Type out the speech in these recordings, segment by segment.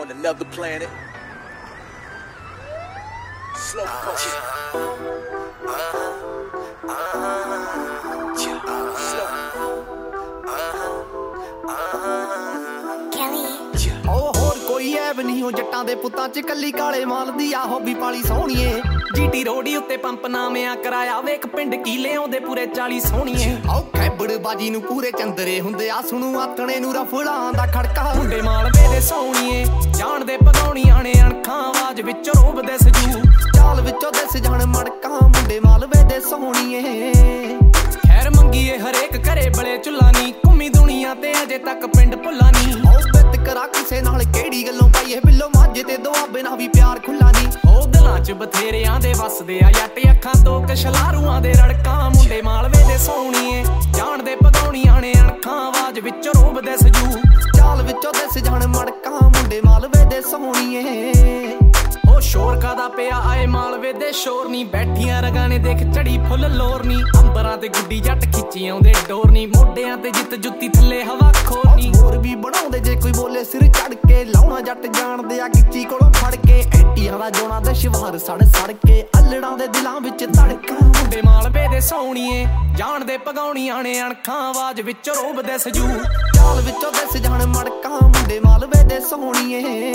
on another planet. Slow motion. ਕੋਈ ਐਬ ਨਹੀਂ ਉਹ ਜੱਟਾਂ ਦੇ ਪੁੱਤਾਂ ਚ ਕੱਲੀ ਕਾਲੇ ਮਾਲ ਦੀ ਆ ਹੋਬੀ ਪਾਲੀ ਸੋਹਣੀਏ ਜੀਟੀ ਰੋੜੀ ਉੱਤੇ ਪੰਪ ਨਾਮਿਆਂ ਕਰਾਇਆ ਵੇਖ ਪਿੰਡ ਕੀ ਲਿਆਉਂਦੇ ਪੂਰੇ 40 ਸੋਹਣੀਏ ਆਉ ਖੈਬੜ ਬਾਜੀ ਨੂੰ ਪੂਰੇ ਚੰਦਰੇ ਹੁੰਦੇ ਆ ਸੁਣੂ ਆਤਣੇ ਨੂੰ ਰਫਲਾਂ ਦਾ ਖੜਕਾ ਮੁੰਡੇ ਮਾਲਵੇ ਦੇ ਸੋਹਣੀਏ ਜਾਣਦੇ ਪਗਾਉਣੀਆਂ ਨੇ ਅਣਖਾਂ ਆਵਾਜ਼ ਵਿੱਚ ਰੋਬਦੇ ਸਜੂ ਚਾਲ ਵਿੱਚੋਂ ਦਿਸ ਜਾਣ ਮੜਕਾਂ ਮੁੰਡੇ ਮਾਲਵੇ ਦੇ ਸੋਹਣੀਏ ਖੈਰ ਮੰਗੀਏ ਹਰੇਕ ਘਰੇ ਬਲੇ ਚੁੱਲਾ ਨੀ ਘੁੰਮੀ ਦੁਨੀਆ ਤੇ ਅਜੇ ਤੱਕ ਪਿੰਡ ਭੁੱਲਾ ਨੀ ਕਰਾ ਕਿਸੇ ਨਾਲ ਕਿਹੜੀ ਗੱਲੋਂ ਪਾਈਏ ਬਿੱਲੋ ਮਾਝੇ ਤੇ ਦੁਆਬੇ ਨਾਲ ਵੀ ਪਿਆਰ ਖੁੱਲਾ ਨੀ ਉਹ ਦਿਲਾਂ ਚ ਬਥੇਰਿਆਂ ਦੇ ਵਸਦੇ ਆ ਜੱਟ ਅੱਖਾਂ ਤੋਂ ਕਸ਼ਲਾਰੂਆਂ ਦੇ ਰੜਕਾਂ ਮੁੰਡੇ ਮਾਲਵੇ ਦੇ ਸੋਹਣੀਏ ਜਾਣਦੇ ਪਗਾਉਣੀਆਂ ਨੇ ਅਣਖਾਂ ਆਵਾਜ਼ ਵਿੱਚ ਰੋਬਦੇ ਸਜੂ ਚਾਲ ਵਿੱਚੋਂ ਦਿਸ ਜਾਣ ਮੜਕਾਂ ਮੁੰਡੇ ਮਾਲਵੇ ਦੇ ਸੋਹਣੀਏ ਉਹ ਸ਼ੋਰ ਕਾਦਾ ਪਿਆ ਆਏ ਮਾਲਵੇ ਦੇ ਸ਼ੋਰ ਨੀ ਬੈਠੀਆਂ ਰਗਾਂ ਨੇ ਦੇਖ ਚੜੀ ਫੁੱਲ ਲੋਰ ਨੀ ਅੰਬਰਾਂ ਤੇ ਗੁੱਡੀ ਜੱਟ ਖਿੱਚੀ ਆਉਂਦੇ ਡੋਰ ਨੀ ਮੋਢਿਆਂ ਤੇ ਜਿੱਤ ਜੁੱਤੀ ਥੱਲੇ ਹਵਾ ਖੋਰਨੀ ਹੋਰ ਵੀ ਬਣਾਉਂਦੇ ਜੇ ਕੋਈ ਬੋਲੇ ਸਿਰ ਚੜ ਕੇ ਲਾਉਣਾ ਜੱਟ ਜਾਣਦੇ ਆ ਗਿੱਚੀ ਕੋਲੋਂ ਫੜ ਕੇ ਐਂਟੀਆਂ ਦਾ ਜੋਣਾ ਦੇ ਸ਼ਿਵਾਰ ਸੜ ਸੜ ਕੇ ਅਲੜਾਂ ਦੇ ਦਿਲਾਂ ਵਿੱਚ ਧੜਕਾਂ ਮੁੰਡੇ ਮਾਲਵੇ ਦੇ ਸੋਹਣੀਏ ਜਾਣਦੇ ਪਗਾਉਣੀਆਂ ਨੇ ਅਣਖਾਂ ਆਵਾਜ਼ ਵਿੱਚ ਰੋਬਦੇ ਸਜੂ ਚਾਲ ਵਿੱਚੋਂ ਦਿਸ ਜਾਣ ਮੜਕਾਂ ਮੁੰਡੇ ਮਾਲਵੇ ਦੇ ਸੋਹਣੀਏ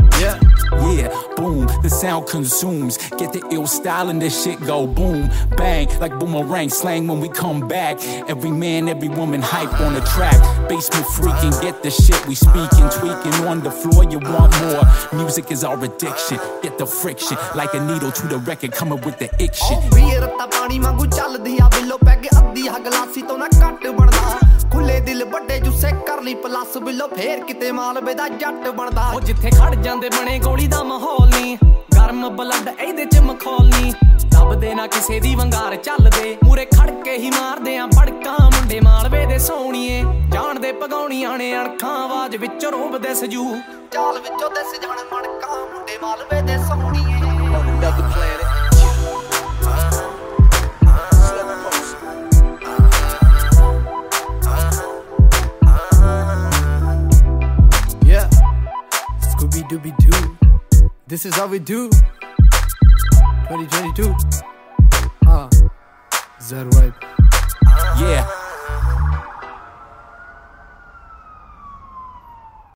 Yeah, boom, the sound consumes. Get the ill style and this shit go boom, bang, like boomerang slang when we come back. Every man, every woman hype on the track. Basement freaking, get the shit we speaking, tweaking on the floor, you want more. Music is our addiction, get the friction, like a needle to the record, coming with the ick shit. ਵੀਰ ਤਾਂ ਪਾਣੀ ਵਾਂਗੂ ਚੱਲਦੀ ਆ ਬਿੱਲੋ peg ਅੱਧੀ ਆ ਗਲਾਸੀ ਤੋਂ ਨਾ ਘੱਟ ਬਣਦਾ ਖੁੱਲੇ ਦਿਲ ਵੱਡੇ ਜੁੱਸੇ ਕਰ ਲਈ ਪਲੱਸ ਬਿੱਲੋ ਫੇਰ ਕਿਤੇ ਮਾਲਵੇ ਦਾ ਜੱਟ ਬਣਦਾ ਉਹ ਜਿੱਥੇ ਖੜ ਜਾਂਦੇ ਬਣੇ ਗੋਲੀ ਦਾ ਮਾਹੌਲ ਨੀ ਗਰਮ ਬਲੱਡ ਇਹਦੇ ਚ ਮਖੌਲ ਨੀ ਦੱਬਦੇ ਨਾ ਕਿਸੇ ਦੀ ਵੰਗਾਰ ਚੱਲਦੇ ਮੂਰੇ ਖੜ ਕੇ ਹੀ ਮਾਰਦੇ ਆ ਭੜਕਾਂ ਮੁੰਡੇ ਮਾਲਵੇ ਦੇ ਸੋਹਣੀਏ ਜਾਣਦੇ ਪਗਾਉਣੀਆਂ ਨੇ ਅਣਖਾਂ ਆਵਾਜ਼ ਵਿੱਚ ਰੋਬਦੇ ਸਜੂ ਚਾਲ ਵਿੱਚੋਂ ਦਿਸ ਜਾਣ ਮੜਕਾਂ ਮੁੰਡੇ ਮਾਲਵੇ ਦੇ ਸੋਹਣੀਏ On another planet. Scooby-Dooby-Doo. This is how we do. 2022. Zar vibe. Yeah.